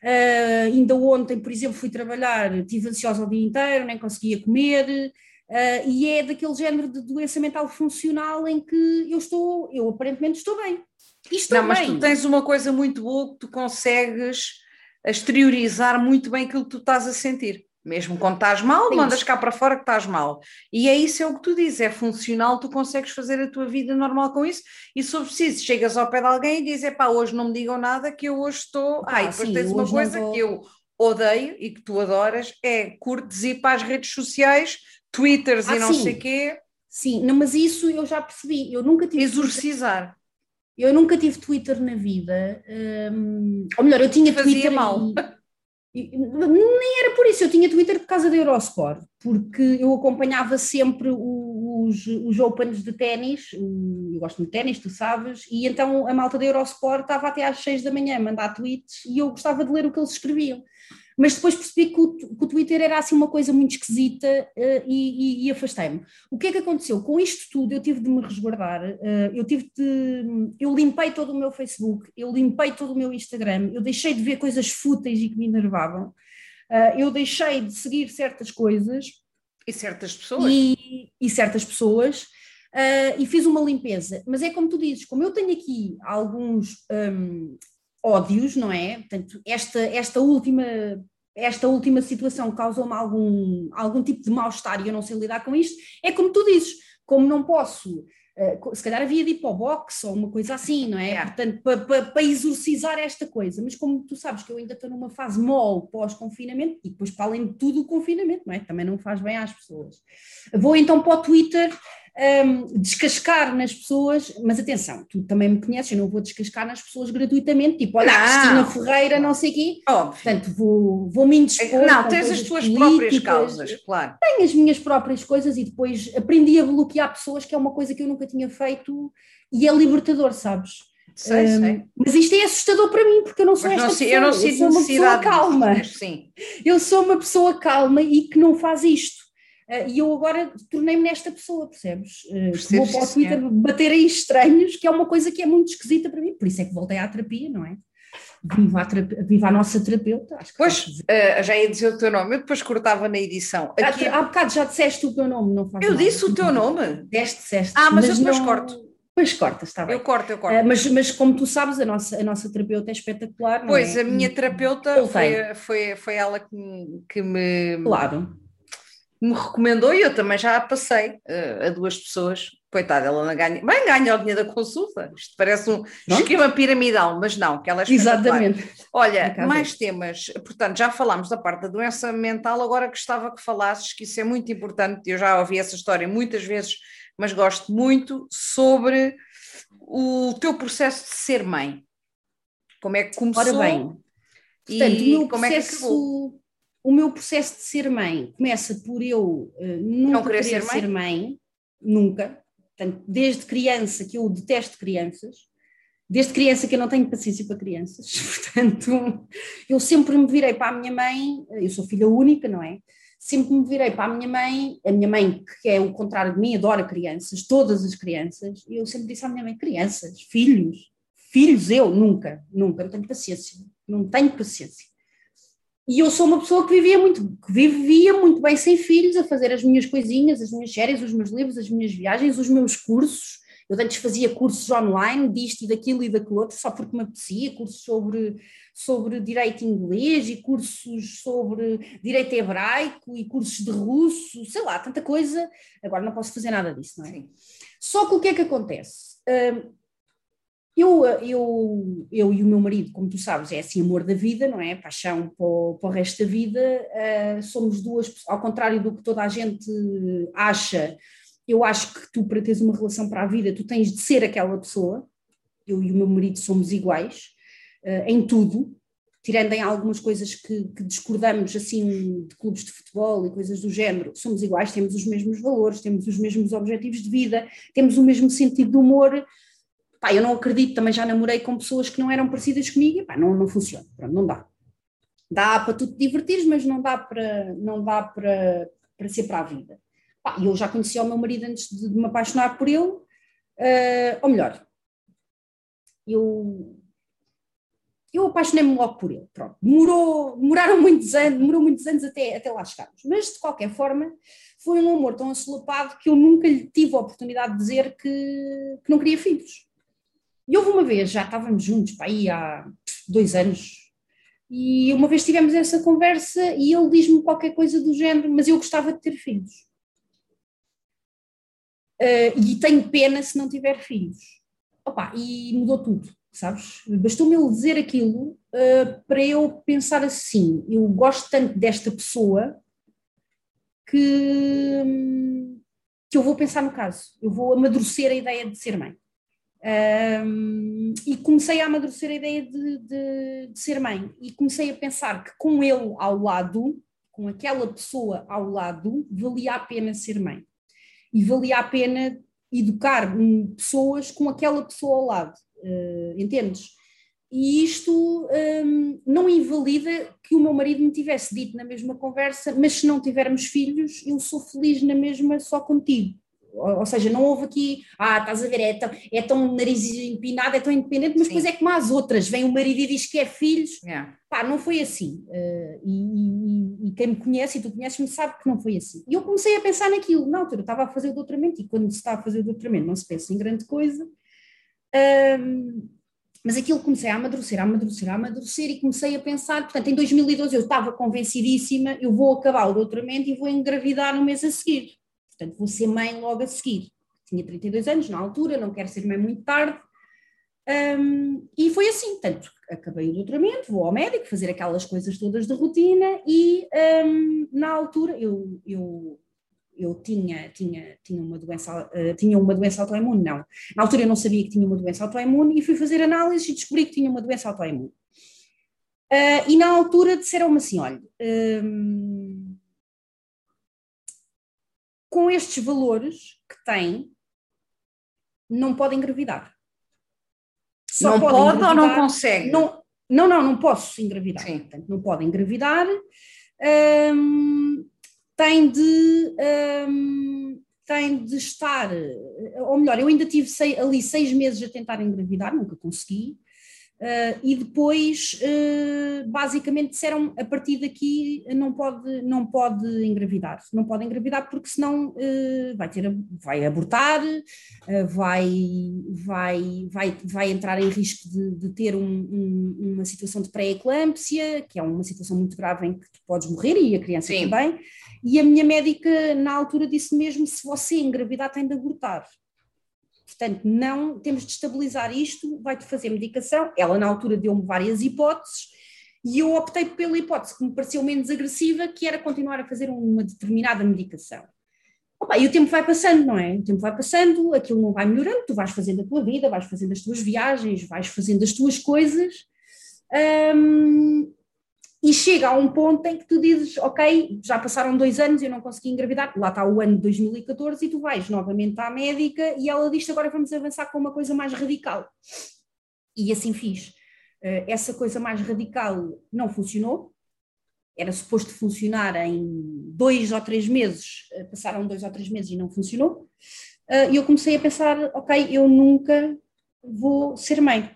Uh, ainda ontem, por exemplo, fui trabalhar, estive ansiosa o dia inteiro, nem conseguia comer, uh, e é daquele género de doença mental funcional em que eu estou, eu aparentemente estou bem. E estou não, mas bem. tu tens uma coisa muito boa que tu consegues a exteriorizar muito bem aquilo que tu estás a sentir. Mesmo quando estás mal, Sim. mandas cá para fora que estás mal. E é isso, é o que tu dizes, é funcional, tu consegues fazer a tua vida normal com isso, e se for preciso, chegas ao pé de alguém e dizes, pá, hoje não me digam nada que eu hoje estou... Ah, ah e depois sim, tens uma coisa vou... que eu odeio e que tu adoras, é curtes ir para as redes sociais, twitters ah, e não sim. sei o quê. Sim, não, mas isso eu já percebi, eu nunca tive... Exorcizar. Eu nunca tive Twitter na vida, um, ou melhor, eu tinha Fazia Twitter mal. E, e, nem era por isso, eu tinha Twitter por causa da Eurosport, porque eu acompanhava sempre os, os Opens de ténis, eu gosto de ténis, tu sabes, e então a malta da Eurosport estava até às seis da manhã a mandar tweets e eu gostava de ler o que eles escreviam. Mas depois percebi que o, que o Twitter era assim uma coisa muito esquisita uh, e, e, e afastei-me. O que é que aconteceu? Com isto tudo eu tive de me resguardar, uh, eu tive de... Eu limpei todo o meu Facebook, eu limpei todo o meu Instagram, eu deixei de ver coisas fúteis e que me enervavam, uh, eu deixei de seguir certas coisas... E certas pessoas. E, e certas pessoas, uh, e fiz uma limpeza. Mas é como tu dizes, como eu tenho aqui alguns... Um, ódios, não é? Portanto, esta, esta, última, esta última situação causou-me algum, algum tipo de mal-estar e eu não sei lidar com isto, é como tu dizes, como não posso, uh, se calhar havia de ir para o boxe ou uma coisa assim, não é? é. Portanto, para pa, pa exorcizar esta coisa, mas como tu sabes que eu ainda estou numa fase mole pós-confinamento, e depois para além de tudo o confinamento, não é? Também não faz bem às pessoas. Vou então para o Twitter... Um, descascar nas pessoas, mas atenção, tu também me conheces, eu não vou descascar nas pessoas gratuitamente, tipo, olha, a Cristina Ferreira, não sei o quê, óbvio. Portanto, vou, vou me indispor. Não, tens as tuas próprias causas, claro. Tenho as minhas próprias coisas e depois aprendi a bloquear pessoas, que é uma coisa que eu nunca tinha feito e é libertador, sabes? Sei, um, sei. Mas isto é assustador para mim, porque eu não sou mas esta não, pessoa, eu, não eu sou uma pessoa calma. Sim. Eu sou uma pessoa calma e que não faz isto. Uh, e eu agora tornei-me nesta pessoa, percebes? Uh, vou para o Twitter bater em estranhos, que é uma coisa que é muito esquisita para mim, por isso é que voltei à terapia, não é? Viva a, terapia, viva a nossa terapeuta. Acho que pois, uh, já ia dizer o teu nome, eu depois cortava na edição. Aqui... Há, há bocado já disseste o teu nome, não faz Eu mal. disse o teu nome? Deste, disseste. Ah, mas, mas eu depois não... corto. Depois cortas, está bem. Eu corto, eu corto. Uh, mas, mas como tu sabes, a nossa, a nossa terapeuta é espetacular, não pois, é? a minha terapeuta foi, foi, foi ela que, que me... Claro. me recomendou e eu também já a passei uh, a duas pessoas. Coitada, ela não ganha, bem ganha o dinheiro da consulta, isto parece um não? esquema piramidal, mas não, que ela é espetacular. Exatamente. Olha, mais temas, portanto, já falámos da parte da doença mental, agora gostava que falasses, que isso é muito importante, eu já ouvi essa história muitas vezes, mas gosto muito, sobre o teu processo de ser mãe. Como é que começou? Ora bem, portanto, e o meu como processo... é que acabou? O meu processo de ser mãe começa por eu uh, nunca não querer querer ser mãe? ser mãe, nunca. Portanto, desde criança que eu detesto crianças, desde criança que eu não tenho paciência para crianças, portanto, eu sempre me virei para a minha mãe, eu sou filha única, não é? Sempre me virei para a minha mãe, a minha mãe, que é o contrário de mim, adora crianças, todas as crianças, e eu sempre disse à minha mãe, crianças, filhos, filhos eu, nunca, nunca, não tenho paciência, não tenho paciência. E eu sou uma pessoa que vivia muito, que vivia muito bem sem filhos, a fazer as minhas coisinhas, as minhas séries, os meus livros, as minhas viagens, os meus cursos. Eu antes fazia cursos online disto e daquilo e daquilo outro, só porque me apetecia, cursos sobre, sobre direito inglês e cursos sobre direito hebraico e cursos de russo, sei lá, tanta coisa. Agora não posso fazer nada disso, não é? Sim. Só que o que é que acontece? Eu, eu, eu e o meu marido, como tu sabes, é assim amor da vida, não é? Paixão para o, para o resto da vida. Uh, somos duas, ao contrário do que toda a gente acha, eu acho que tu, para teres uma relação para a vida, tu tens de ser aquela pessoa. Eu e o meu marido somos iguais uh, em tudo, tirando em algumas coisas que, que discordamos, assim, de clubes de futebol e coisas do género, somos iguais, temos os mesmos valores, temos os mesmos objetivos de vida, temos o mesmo sentido de humor. Pá, eu não acredito, também já namorei com pessoas que não eram parecidas comigo, e pá, não, não funciona, pronto, não dá. Dá para tu te divertires, mas não dá para, não dá para, para ser para a vida. Pá, eu já conhecia o meu marido antes de, de me apaixonar por ele, uh, ou melhor, eu, eu apaixonei-me logo por ele, pronto. Demorou, demoraram muitos anos, demorou muitos anos até, até lá chegarmos, mas de qualquer forma foi um amor tão assolapado que eu nunca lhe tive a oportunidade de dizer que, que não queria filhos. E houve uma vez, já estávamos juntos, pá, aí há dois anos, e uma vez tivemos essa conversa e ele diz-me qualquer coisa do género, mas eu gostava de ter filhos. Uh, e tenho pena se não tiver filhos. Opa, e mudou tudo, sabes? Bastou-me ele dizer aquilo uh, para eu pensar assim, eu gosto tanto desta pessoa que, que eu vou pensar no caso, eu vou amadurecer a ideia de ser mãe. Um, e comecei a amadurecer a ideia de, de, de ser mãe e comecei a pensar que com ele ao lado, com aquela pessoa ao lado, valia a pena ser mãe e valia a pena educar um, pessoas com aquela pessoa ao lado, uh, entendes? E isto um, não invalida que o meu marido me tivesse dito na mesma conversa, mas se não tivermos filhos eu sou feliz na mesma só contigo. Ou seja, não houve aqui, ah, estás a ver, é tão, é tão nariz empinado, é tão independente, mas Sim. depois é como as outras, vem o marido e diz que é filhos, yeah. Pá, não foi assim, uh, e, e, e quem me conhece, e tu conheces-me, sabe que não foi assim. E eu comecei a pensar naquilo, na altura, eu estava a fazer o doutoramento, e quando se está a fazer o doutoramento não se pensa em grande coisa, uh, mas aquilo comecei a amadurecer, a amadurecer, a amadurecer, e comecei a pensar, portanto, em dois mil e doze eu estava convencidíssima, eu vou acabar o doutoramento e vou engravidar no mês a seguir. Portanto, vou ser mãe logo a seguir. Tinha trinta e dois anos na altura, não quero ser mãe muito tarde. Um, e foi assim, portanto, acabei o doutoramento, vou ao médico fazer aquelas coisas todas de rotina e um, na altura eu, eu, eu tinha, tinha, tinha, uma doença, uh, tinha uma doença autoimune, não. Na altura eu não sabia que tinha uma doença autoimune e fui fazer análises e descobri que tinha uma doença autoimune. Uh, e na altura disseram-me assim, olha... Um, com estes valores que tem, não pode engravidar. Só não pode, pode engravidar, ou não consegue? Não, não, não, não posso engravidar. Sim. Portanto, não pode engravidar. Hum, tem, de, hum, tem de estar, ou melhor, eu ainda tive seis, ali seis meses a tentar engravidar, nunca consegui. Uh, e depois uh, basicamente disseram a partir daqui não pode, não pode engravidar, não pode engravidar porque senão uh, vai, ter, vai abortar, uh, vai, vai, vai, vai entrar em risco de, de ter um, um, uma situação de pré-eclâmpsia, que é uma situação muito grave em que tu podes morrer e a criança Sim. também, e a minha médica na altura disse mesmo, se você engravidar tem de abortar. Portanto, não temos de estabilizar isto, vai-te fazer medicação. Ela, na altura, deu-me várias hipóteses e eu optei pela hipótese que me pareceu menos agressiva, que era continuar a fazer uma determinada medicação. Opa, e o tempo vai passando, não é? O tempo vai passando, aquilo não vai melhorando, tu vais fazendo a tua vida, vais fazendo as tuas viagens, vais fazendo as tuas coisas. Hum, e chega a um ponto em que tu dizes, ok, já passaram dois anos e eu não consegui engravidar, lá está o ano de dois mil e catorze e tu vais novamente à médica e ela diz agora vamos avançar com uma coisa mais radical. E assim fiz. Essa coisa mais radical não funcionou, era suposto funcionar em dois ou três meses, passaram dois ou três meses e não funcionou. E eu comecei a pensar, ok, eu nunca vou ser mãe.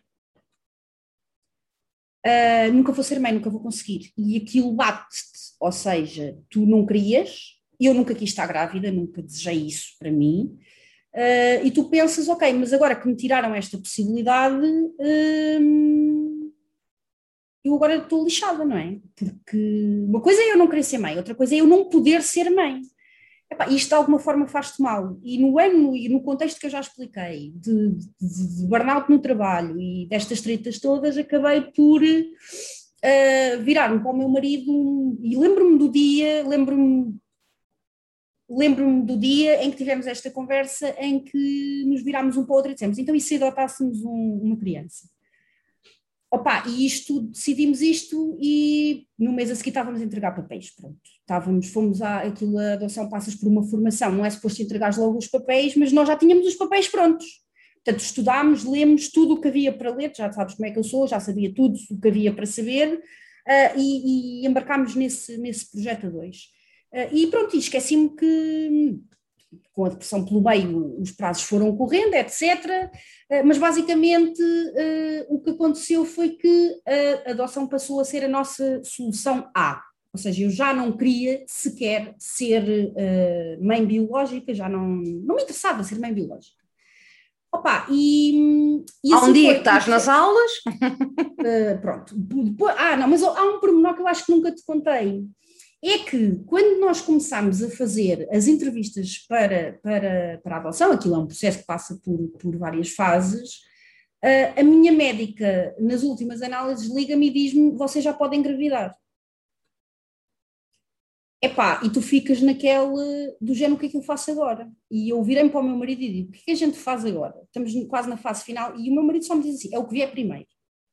Uh, nunca vou ser mãe, nunca vou conseguir. E aquilo bate-te, ou seja, tu não querias, eu nunca quis estar grávida, nunca desejei isso para mim, Uh, e tu pensas, ok, mas agora que me tiraram esta possibilidade, uh, eu agora estou lixada, não é? Porque uma coisa é eu não querer ser mãe, outra coisa é eu não poder ser mãe. Epá, isto de alguma forma faz-te mal. E no ano e no contexto que eu já expliquei, de, de, de burnout no trabalho e destas tretas todas, acabei por uh, virar-me para o meu marido e lembro-me do dia, lembro-me lembro-me do dia em que tivemos esta conversa em que nos virámos um para o outro e dissemos, então e se adotássemos um, uma criança? Opa, e isto, decidimos isto e no mês a seguir estávamos a entregar papéis, pronto. Estávamos, fomos a aquilo, a adoção passas por uma formação, não é suposto entregar logo os papéis, mas nós já tínhamos os papéis prontos. Portanto, estudámos, lemos tudo o que havia para ler, já sabes como é que eu sou, já sabia tudo o que havia para saber, uh, e, e embarcámos nesse, nesse projeto a dois. Uh, e pronto, e esqueci-me que com a depressão pelo meio os prazos foram correndo, etcétera. Uh, mas basicamente uh, o que aconteceu foi que a adoção passou a ser a nossa solução A. Ou seja, eu já não queria sequer ser uh, mãe biológica, já não, não me interessava ser mãe biológica. Opa, e, e há assim um dia foi, que estás nas aulas? Uh, pronto. Depois, ah, não, mas há um pormenor que eu acho que nunca te contei. É que quando nós começámos a fazer as entrevistas para, para, para a adoção, aquilo é um processo que passa por, por várias fases, uh, a minha médica, nas últimas análises, liga-me e diz-me, você já pode engravidar. Epá, e tu ficas naquele, do género, o que é que eu faço agora? E eu virei-me para o meu marido e digo, o que é que a gente faz agora? Estamos quase na fase final, e o meu marido só me diz assim, é o que vier primeiro.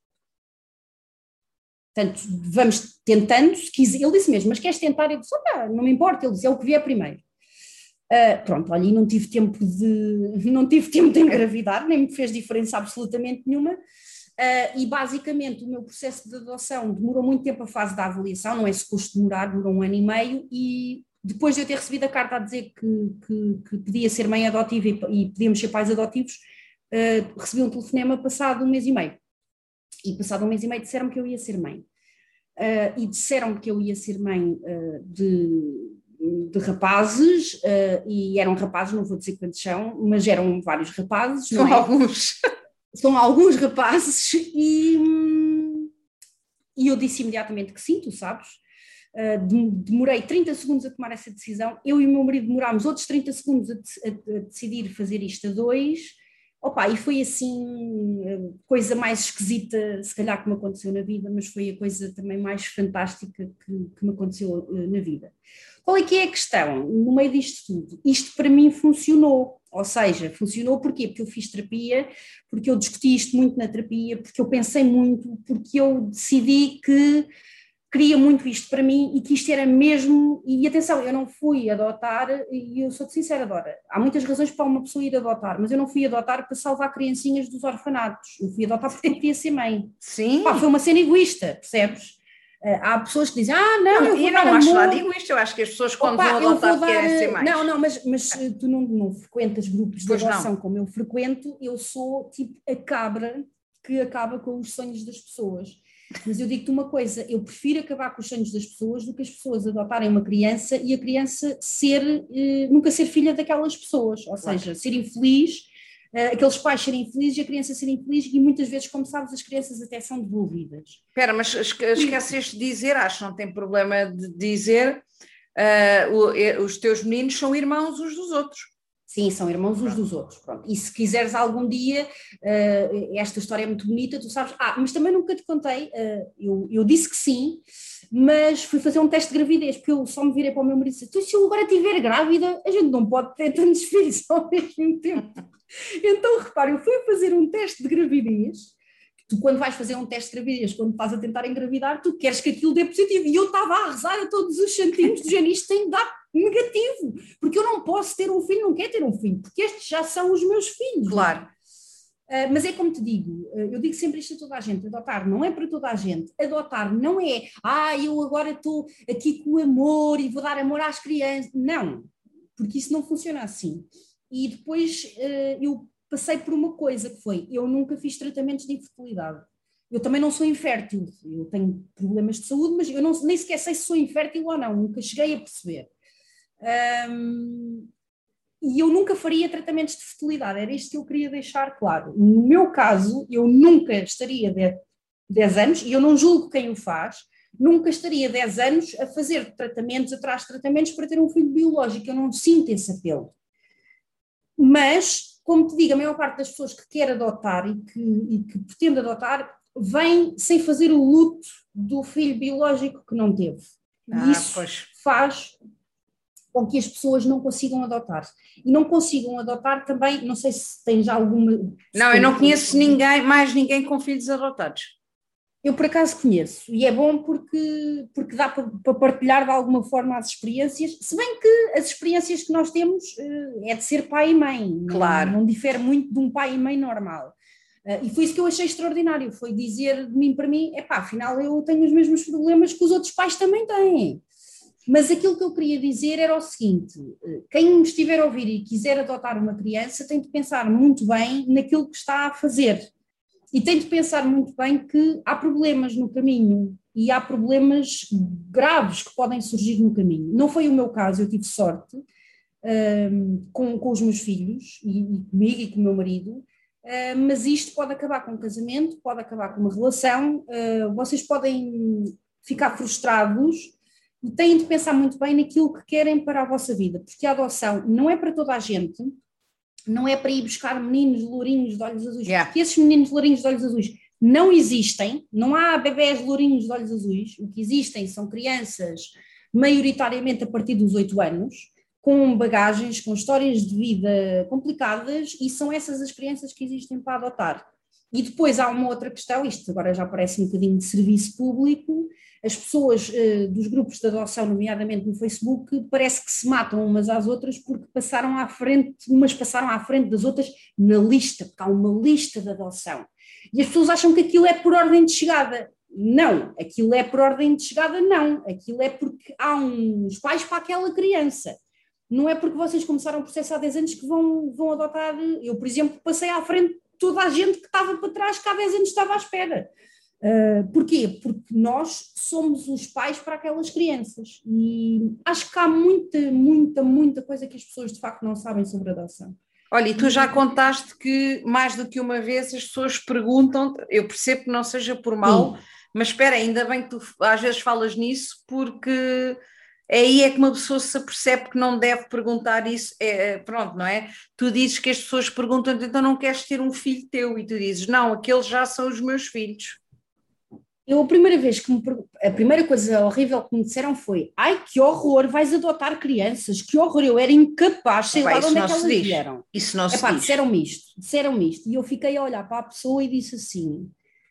Portanto, vamos tentando, se quiser, ele disse mesmo, mas queres tentar? Eu disse, ah, não me importa, ele disse, é o que vier primeiro. Uh, pronto, olha, e não tive tempo de, não tive tempo de engravidar, nem me fez diferença absolutamente nenhuma, uh, e basicamente o meu processo de adoção demorou muito tempo a fase da avaliação, não é suposto demorar, demorou um ano e meio, e depois de eu ter recebido a carta a dizer que, que, que podia ser mãe adotiva e, e podíamos ser pais adotivos, uh, recebi um telefonema passado um mês e meio. E passado um mês e meio disseram-me que eu ia ser mãe. Uh, e disseram-me que eu ia ser mãe uh, de, de rapazes, uh, e eram rapazes, não vou dizer quantos são, mas eram vários rapazes. São não é? alguns. São alguns rapazes, e, e eu disse imediatamente que sim, tu sabes. Uh, demorei trinta segundos a tomar essa decisão, eu e o meu marido demorámos outros trinta segundos a, a, a decidir fazer isto a dois. Opa, e foi assim, a coisa mais esquisita, se calhar, que me aconteceu na vida, mas foi a coisa também mais fantástica que, que me aconteceu uh, na vida. Qual é que é a questão? No meio disto tudo, isto para mim funcionou, ou seja, funcionou porquê? Porque eu fiz terapia, porque eu discuti isto muito na terapia, porque eu pensei muito, porque eu decidi que queria muito isto para mim e que isto era mesmo, e atenção, eu não fui adotar, e eu sou-te sincera, Dora, há muitas razões para uma pessoa ir adotar, mas eu não fui adotar para salvar criancinhas dos orfanatos, eu fui adotar porque eu queria ser mãe. Sim. Pá, foi uma cena egoísta, percebes? Uh, há pessoas que dizem, ah não, eu vou e dar não amor. acho nada egoísta, eu acho que as pessoas quando Opa, vão adotar dar... querem ser mais. Não, não, mas, mas tu não, não frequentas grupos de pois adoção não. como eu frequento, eu sou tipo a cabra que acaba com os sonhos das pessoas. Mas eu digo-te uma coisa, eu prefiro acabar com os sonhos das pessoas do que as pessoas adotarem uma criança e a criança ser, eh, nunca ser filha daquelas pessoas, ou Claro. seja, ser infeliz, eh, aqueles pais serem infelizes e a criança ser infeliz, e muitas vezes, como sabes, as crianças até são devolvidas. Espera, mas esqueceste de dizer, acho que não tem problema de dizer, uh, o, os teus meninos são irmãos uns dos outros. Sim, são irmãos uns dos outros, pronto. E se quiseres algum dia, uh, esta história é muito bonita, tu sabes, ah, mas também nunca te contei, uh, eu, eu disse que sim, mas fui fazer um teste de gravidez, porque eu só me virei para o meu marido e disse, tu, se eu agora estiver grávida, a gente não pode ter tantos filhos ao mesmo tempo. Então, repara, eu fui fazer um teste de gravidez. Tu, quando vais fazer um teste de gravidez, quando estás a tentar engravidar, tu queres que aquilo dê positivo, e eu estava a rezar a todos os santinhos do género, isto tem de dar negativo, porque eu não posso ter um filho, não quero ter um filho, porque estes já são os meus filhos. Claro. Uh, mas é como te digo, uh, eu digo sempre isto a toda a gente, adotar não é para toda a gente, adotar não é, ah, eu agora estou aqui com amor e vou dar amor às crianças, não, porque isso não funciona assim. E depois uh, eu passei por uma coisa que foi, eu nunca fiz tratamentos de infertilidade. Eu também não sou infértil, eu tenho problemas de saúde, mas eu não, nem sequer sei se sou infértil ou não, nunca cheguei a perceber. Um, e eu nunca faria tratamentos de fertilidade, era isto que eu queria deixar claro. No meu caso, eu nunca estaria dez anos, e eu não julgo quem o faz, nunca estaria dez anos a fazer tratamentos atrás de tratamentos para ter um filho biológico, eu não sinto esse apelo. Mas, como te digo, a maior parte das pessoas que quer adotar e que, e que pretende adotar, vem sem fazer o luto do filho biológico que não teve. Ah, e isso pois. faz com que as pessoas não consigam adotar. E não consigam adotar também, não sei se tens já alguma... Não, eu não conheço ninguém, mais ninguém com filhos adotados. Eu por acaso conheço, e é bom porque, porque dá para, para partilhar de alguma forma as experiências, se bem que as experiências que nós temos é de ser pai e mãe, claro. não, não difere muito de um pai e mãe normal. E foi isso que eu achei extraordinário, foi dizer de mim para mim, epá, afinal eu tenho os mesmos problemas que os outros pais também têm. Mas aquilo que eu queria dizer era o seguinte, quem me estiver a ouvir e quiser adotar uma criança tem de pensar muito bem naquilo que está a fazer. E tem de pensar muito bem que há problemas no caminho e há problemas graves que podem surgir no caminho. Não foi o meu caso, eu tive sorte um, com, com os meus filhos e, e comigo e com o meu marido, uh, mas isto pode acabar com um casamento, pode acabar com uma relação, uh, vocês podem ficar frustrados e têm de pensar muito bem naquilo que querem para a vossa vida, porque a adoção não é para toda a gente, não é para ir buscar meninos lourinhos de olhos azuis, yeah. porque esses meninos lourinhos de olhos azuis não existem, não há bebés lourinhos de olhos azuis, o que existem são crianças maioritariamente a partir dos oito anos, com bagagens, com histórias de vida complicadas, e são essas as crianças que existem para adotar. E depois há uma outra questão, isto agora já parece um bocadinho de serviço público, as pessoas uh, dos grupos de adoção, nomeadamente no Facebook, parece que se matam umas às outras porque passaram à frente, umas passaram à frente das outras na lista, porque há uma lista de adoção. E as pessoas acham que aquilo é por ordem de chegada. Não, aquilo é por ordem de chegada, não. Aquilo é porque há uns pais para aquela criança. Não é porque vocês começaram o processo há dez anos que vão, vão adotar. Eu, por exemplo, passei à frente de toda a gente que estava para trás, que há dez anos estava à espera. Uh, porquê? Porque nós somos os pais para aquelas crianças e acho que há muita, muita, muita coisa que as pessoas de facto não sabem sobre a adoção. Olha, e tu já contaste que mais do que uma vez as pessoas perguntam, eu percebo que não seja por mal, sim, mas espera, ainda bem que tu às vezes falas nisso, porque aí é que uma pessoa se apercebe que não deve perguntar isso, é, pronto, não é? Tu dizes que as pessoas perguntam, então não queres ter um filho teu, e tu dizes, não, aqueles já são os meus filhos. Eu a primeira vez que me a primeira coisa horrível que me disseram foi, ai que horror, vais adotar crianças, que horror, eu era incapaz, sei Epá, lá de onde é que elas diz. vieram. Isso não se Epá, diz. disseram-me isto, disseram-me isto, e eu fiquei a olhar para a pessoa e disse assim,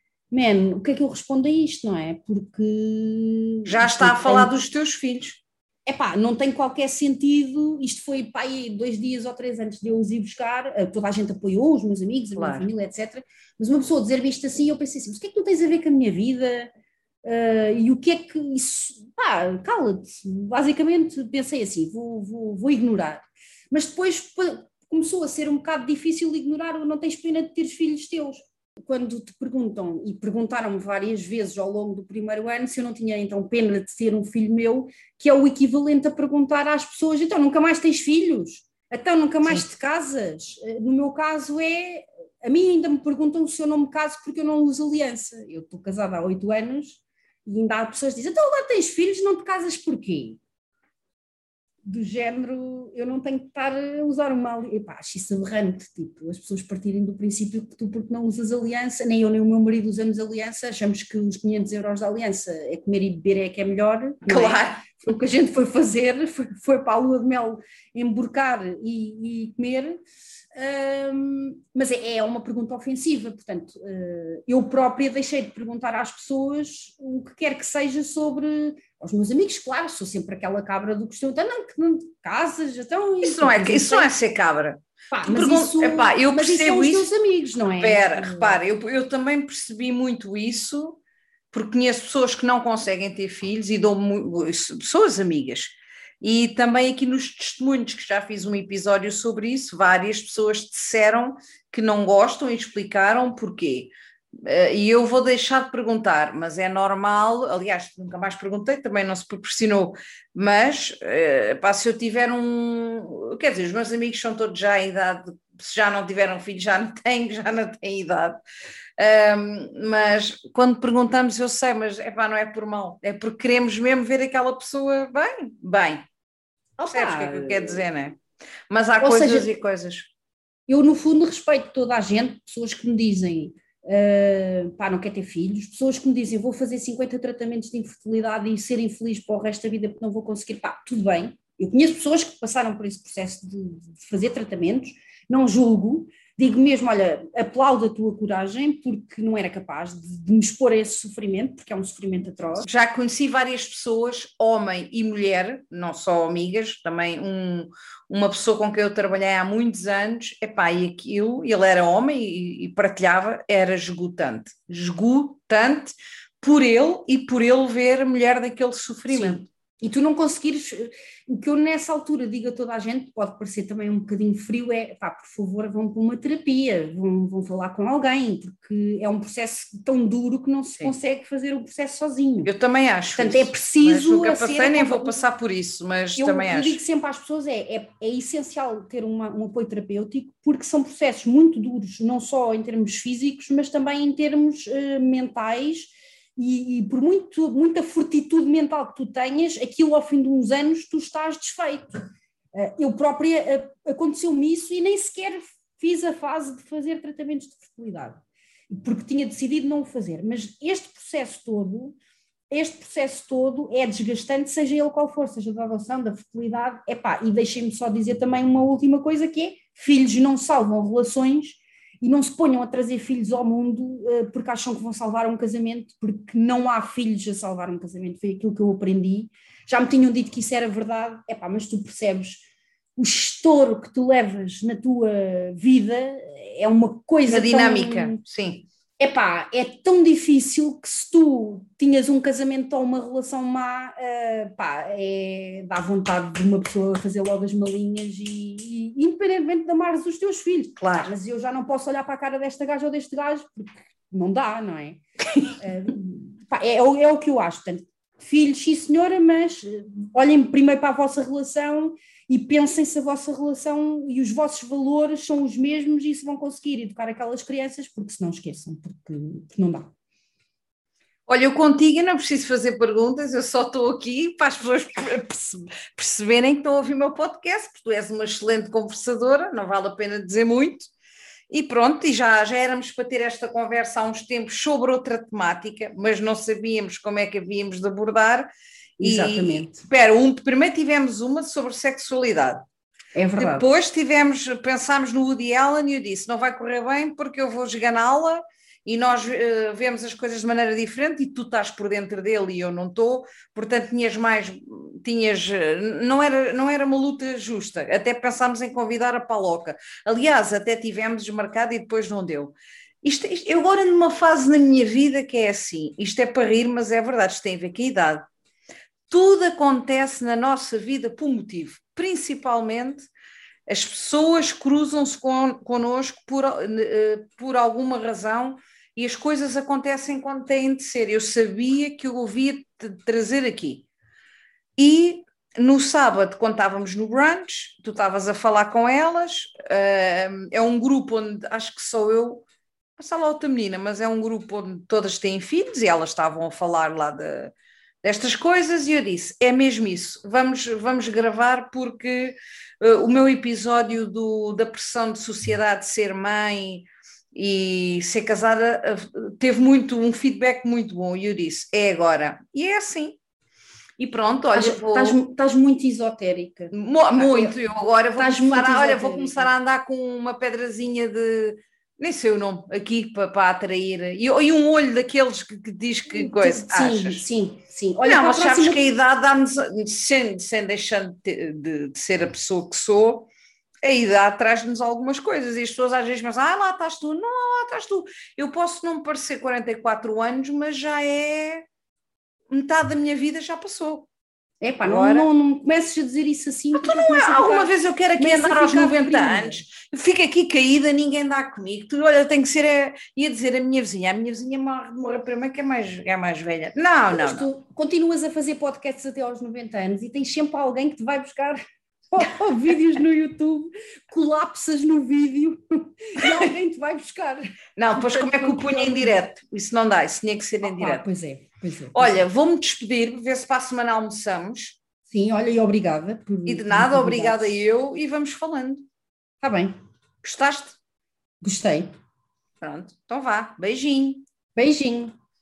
man, o que é que eu respondo a isto, não é? Porque... Já está a falar dos teus filhos. Epá, não tem qualquer sentido, isto foi pá, dois dias ou três antes de eu os ir buscar, toda a gente apoiou, os meus amigos, a claro. Minha família, etcétera. Mas uma pessoa dizer-me isto assim, eu pensei assim, mas o que é que tu tens a ver com a minha vida? Uh, e o que é que isso... Pá, cala-te. Basicamente pensei assim, vou, vou, vou ignorar. Mas depois começou a ser um bocado difícil ignorar o não tens pena de teres filhos teus. Quando te perguntam, e perguntaram-me várias vezes ao longo do primeiro ano se eu não tinha então pena de ter um filho meu, que é o equivalente a perguntar às pessoas, então nunca mais tens filhos? Então nunca mais Sim. te casas? No meu caso é, a mim ainda me perguntam se eu não me caso porque eu não uso aliança. Eu estou casada há oito anos e ainda há pessoas que dizem, então agora tens filhos, não te casas porquê? Do género, eu não tenho que estar a usar uma aliança. Epá, acho isso aberrante, tipo, as pessoas partirem do princípio que tu, porque não usas aliança, nem eu nem o meu marido usamos aliança, achamos que os quinhentos euros da aliança é comer e beber é que é melhor. Claro. É? Foi o que a gente foi fazer, foi, foi para a lua de mel emborcar e, e comer, um, mas é, é uma pergunta ofensiva, portanto, uh, eu própria deixei de perguntar às pessoas o que quer que seja sobre... Aos meus amigos, claro, sou sempre aquela cabra do costume, então não, que não te casas, então... Isso não é, isso não é ser cabra. Pá, mas pergunto, isso, epá, eu mas percebo isso são os isso. teus amigos, não é? Espera, repara, eu, eu também percebi muito isso, porque conheço pessoas que não conseguem ter filhos e dou pessoas amigas. E também aqui nos testemunhos, que já fiz um episódio sobre isso, várias pessoas disseram que não gostam e explicaram porquê. Uh, e eu vou deixar de perguntar, mas é normal, aliás, nunca mais perguntei, também não se proporcionou, mas uh, pá, se eu tiver um, quer dizer, os meus amigos são todos já à idade, se já não tiveram filhos, já não têm, já não têm idade, um, mas quando perguntamos eu sei, mas epá, não é por mal, é porque queremos mesmo ver aquela pessoa bem, bem, percebes o que é que eu quero dizer, não é? Mas há coisas seja, e coisas. Eu no fundo respeito toda a gente, pessoas que me dizem Uh, pá, não quer ter filhos, pessoas que me dizem vou fazer cinquenta tratamentos de infertilidade e ser infeliz para o resto da vida porque não vou conseguir, pá, tudo bem, eu conheço pessoas que passaram por esse processo de, de fazer tratamentos, não julgo, digo mesmo, olha, aplaudo a tua coragem porque não era capaz de, de me expor a esse sofrimento, porque é um sofrimento atroz. Já conheci várias pessoas, homem e mulher, não só amigas, também um, uma pessoa com quem eu trabalhei há muitos anos, epá, e aquilo, ele era homem e, e partilhava, era esgotante, esgotante por ele e por ele ver a mulher daquele sofrimento. Sim. E tu não conseguires, o que eu nessa altura digo a toda a gente, pode parecer também um bocadinho frio, é pá, por favor, vão para uma terapia, vão, vão falar com alguém, porque é um processo tão duro que não se Sim. consegue fazer o processo sozinho. Eu também acho. Portanto, isso. é preciso. Nunca passei, nem vou passar por isso, mas eu, também eu acho. Eu digo sempre às pessoas: é, é, é essencial ter uma, um apoio terapêutico, porque são processos muito duros, não só em termos físicos, mas também em termos uh, mentais. E, e por muito, muita fortitude mental que tu tenhas, aquilo ao fim de uns anos tu estás desfeito. Eu própria, aconteceu-me isso e nem sequer fiz a fase de fazer tratamentos de fertilidade, porque tinha decidido não o fazer. Mas este processo todo, este processo todo é desgastante, seja ele qual for, seja da adoção, da fertilidade, epá, e deixem-me só dizer também uma última coisa que é, filhos não salvam relações. E não se ponham a trazer filhos ao mundo uh, porque acham que vão salvar um casamento, porque não há filhos a salvar um casamento, foi aquilo que eu aprendi. Já me tinham dito que isso era verdade, epá, mas tu percebes, o estouro que tu levas na tua vida é uma coisa a dinâmica, tão... sim. Epá, é tão difícil que se tu tinhas um casamento ou uma relação má, uh, pá, é, dá vontade de uma pessoa fazer logo as malinhas e, e independentemente de amares os teus filhos. Claro. Mas eu já não posso olhar para a cara desta gaja ou deste gajo, porque não dá, não é? uh, pá, é, é, é o que eu acho. Portanto, filhos, sim senhora, mas olhem primeiro para a vossa relação e pensem se a vossa relação e os vossos valores são os mesmos e se vão conseguir educar aquelas crianças, porque se não esqueçam, porque, porque não dá. Olha, eu contigo não preciso fazer perguntas, eu só estou aqui para as pessoas perceberem que estão a ouvir o meu podcast, porque tu és uma excelente conversadora, não vale a pena dizer muito. E pronto, e já, já éramos para ter esta conversa há uns tempos sobre outra temática, mas não sabíamos como é que havíamos de abordar. Exatamente. E, espera, um, primeiro tivemos uma sobre sexualidade. É verdade. Depois tivemos, pensámos no Woody Allen e eu disse, não vai correr bem porque eu vou esganá-la e nós uh, vemos as coisas de maneira diferente e tu estás por dentro dele e eu não estou, portanto tinhas mais, tinhas, não era, não era uma luta justa, até pensámos em convidar a Paloca, aliás até tivemos desmarcado e depois não deu. Isto, isto, eu agora numa fase na minha vida que é assim, isto é para rir, mas é verdade, isto tem a ver com a idade. Tudo acontece na nossa vida por motivo, principalmente as pessoas cruzam-se con, connosco por, uh, por alguma razão e as coisas acontecem quando têm de ser. Eu sabia que eu ouvia te trazer aqui. E no sábado, quando estávamos no brunch, tu estavas a falar com elas, uh, é um grupo onde acho que sou eu, passa lá outra menina, mas é um grupo onde todas têm filhos e elas estavam a falar lá de, destas coisas e eu disse, é mesmo isso, vamos, vamos gravar porque uh, o meu episódio do, da pressão de sociedade de ser mãe e ser casada uh, teve muito, um feedback muito bom e eu disse, é agora, e é assim. E pronto, olha, estás, vou... estás, estás muito esotérica. Mo, muito, eu agora vou começar, a, olha, vou começar a andar com uma pedrazinha de... Nem sei o nome, aqui para, para atrair. E, e um olho daqueles que, que diz que coisa. Sim, achas? sim, sim. Olha, não, mas próxima... sabes que a idade dá-nos, sem, sem deixando de, de, de ser a pessoa que sou, a idade traz-nos algumas coisas. E as pessoas às vezes pensam, ah, lá estás tu. Não, lá estás tu. Eu posso não me parecer quarenta e quatro anos, mas já é... Metade da minha vida já passou. É pá, não, Agora... não, não comeces a dizer isso assim. Então não é, alguma vez eu quero aqui andar aos noventa anos, eu fico aqui caída, ninguém dá comigo, tu, olha, tem que ser, a, ia dizer a minha vizinha, a minha vizinha morre, morre primeiro que é mais, é mais velha. Não, não, Mas tu não. continuas a fazer podcasts até aos noventa anos e tens sempre alguém que te vai buscar ou vídeos no YouTube, colapsas no vídeo e alguém te vai buscar. Não, pois como é que o punha em direto? Isso não dá, isso tinha que ser em direto. Pois é, pois é. Pois olha, é. vou-me despedir, ver se para a semana almoçamos. Sim, olha, e obrigada. Por, e de nada, por obrigada eu, e vamos falando. Está bem. Gostaste? Gostei. Pronto, então vá, beijinho. Beijinho.